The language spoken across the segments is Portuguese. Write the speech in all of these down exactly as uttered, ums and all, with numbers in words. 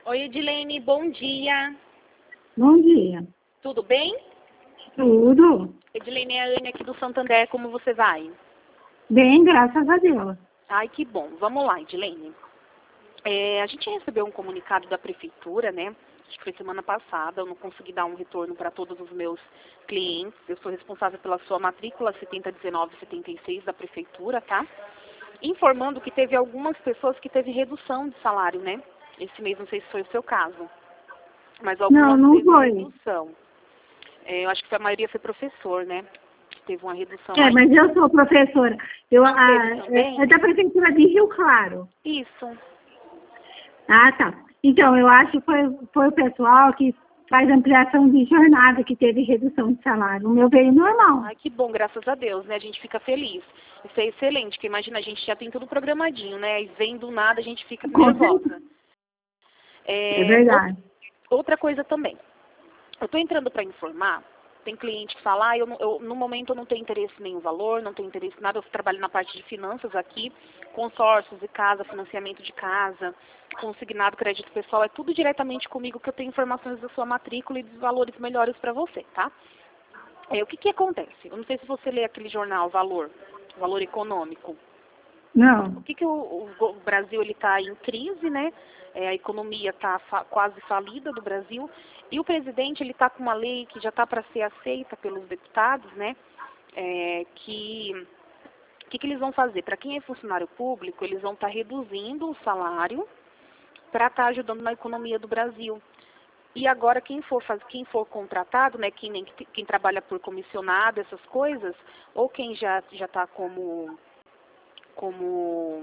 Oi, Edilene, bom dia. Bom dia. Tudo bem? Tudo? Edilene, é a Anne aqui do Santander, como você vai? Bem, graças a Deus. Ai, que bom. Vamos lá, Edilene. É, a gente recebeu um comunicado da prefeitura, né? Acho que foi semana passada, eu não consegui dar um retorno para todos os meus clientes. Eu sou responsável pela sua matrícula setenta dezenove setenta e seis da prefeitura, tá? Informando que teve algumas pessoas que teve redução de salário, né? Esse mês, não sei se foi o seu caso, mas algumas Não, não teve foi. redução. É, eu acho que a maioria foi professor, né? Teve uma redução É, aí. mas eu sou professora. Eu, Não a, teve também? é, é da Prefeitura de Rio Claro. Isso. Ah, tá. Então, eu acho que foi, foi o pessoal que faz ampliação de jornada que teve redução de salário. O meu veio normal. Ai, que bom, graças a Deus, né? A gente fica feliz. Isso é excelente, porque imagina, a gente já tem tudo programadinho, né? E vem do nada, a gente fica Com nervosa. certeza. É, É verdade. outra coisa também. Eu estou entrando para informar, tem cliente que fala, ah, eu, não- eu, no momento eu não tenho interesse em nenhum valor, não tenho interesse em nada, eu trabalho na parte de finanças aqui, consórcios de casa, financiamento de casa, consignado, crédito pessoal, é tudo diretamente comigo que eu tenho informações da sua matrícula e dos valores melhores para você, tá? É, o que que acontece? Eu não sei se você lê aquele jornal Valor, Valor Econômico. Não. O que que o, o, o Brasil ele está em crise, né? É, a economia está fa quase falida do Brasil e o presidente ele está com uma lei que já está para ser aceita pelos deputados, né? É, que o que, que eles vão fazer? Para quem é funcionário público, eles vão estar reduzindo o salário para estar ajudando na economia do Brasil. E agora quem for faz, quem for contratado, né? Quem, nem, quem trabalha por comissionado, essas coisas, ou quem já já está como como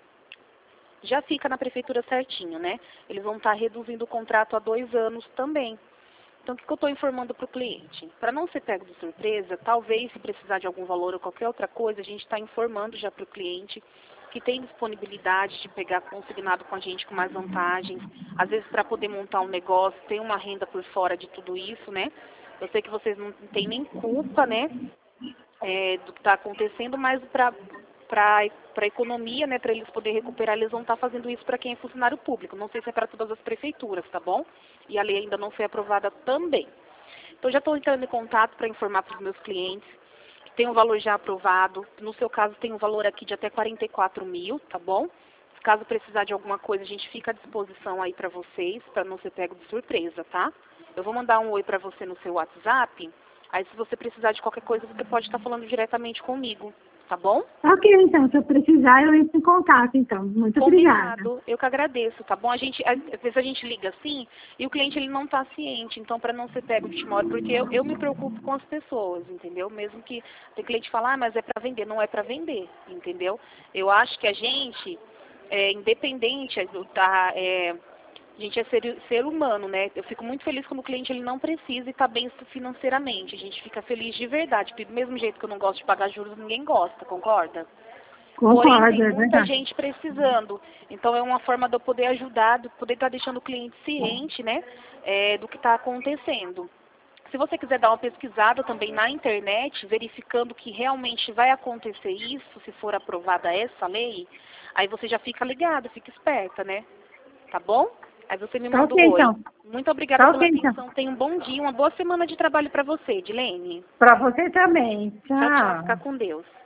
já fica na prefeitura certinho, né? Eles vão estar reduzindo o contrato a dois anos também. Então, o que, que eu estou informando para o cliente? Para não ser pego de surpresa, talvez se precisar de algum valor ou qualquer outra coisa, a gente está informando já para o cliente que tem disponibilidade de pegar consignado com a gente com mais vantagens. Às vezes, para poder montar um negócio, tem uma renda por fora de tudo isso, né? Eu sei que vocês não têm nem culpa, né? É, do que está acontecendo, mas para para a economia, né, para eles poderem recuperar, eles vão estar fazendo isso para quem é funcionário público. Não sei se é para todas as prefeituras, tá bom? E a lei ainda não foi aprovada também. Então, já estou entrando em contato para informar para os meus clientes que tem um valor já aprovado. No seu caso, tem um valor aqui de até quarenta e quatro mil, tá bom? Caso precisar de alguma coisa, a gente fica à disposição aí para vocês, para não ser pego de surpresa, tá? Eu vou mandar um oi para você no seu WhatsApp. Aí, se você precisar de qualquer coisa, você pode estar falando diretamente comigo, tá bom? Ok, então, se eu precisar, eu entro em contato, então. Muito obrigada. Combinado. Eu que agradeço, tá bom? A gente, às vezes a gente liga assim e o cliente ele não está ciente, então para não ser pego de última hora, porque eu, eu me preocupo com as pessoas, entendeu? Mesmo que tem cliente falar, ah, mas é para vender, não é para vender, entendeu? Eu acho que a gente é independente, tá, é, a gente é ser, ser humano, né? Eu fico muito feliz quando o cliente ele não precisa e está bem financeiramente. A gente fica feliz de verdade, porque do mesmo jeito que eu não gosto de pagar juros, ninguém gosta, concorda? Porém, Concordo, tem é muita verdade. gente precisando. Então, é uma forma de eu poder ajudar, de poder estar deixando o cliente ciente, né, é, do que está acontecendo. Se você quiser dar uma pesquisada também na internet, verificando que realmente vai acontecer isso, se for aprovada essa lei, aí você já fica ligada, fica esperta, né? Tá bom? Aí você me Tá manda ok, um oi. então. Muito obrigada Tá pela ok, então. atenção. Tenha um bom dia, uma boa semana de trabalho para você, Edilene. Para você também. Tchau, tchau. Tchau. Fica com Deus.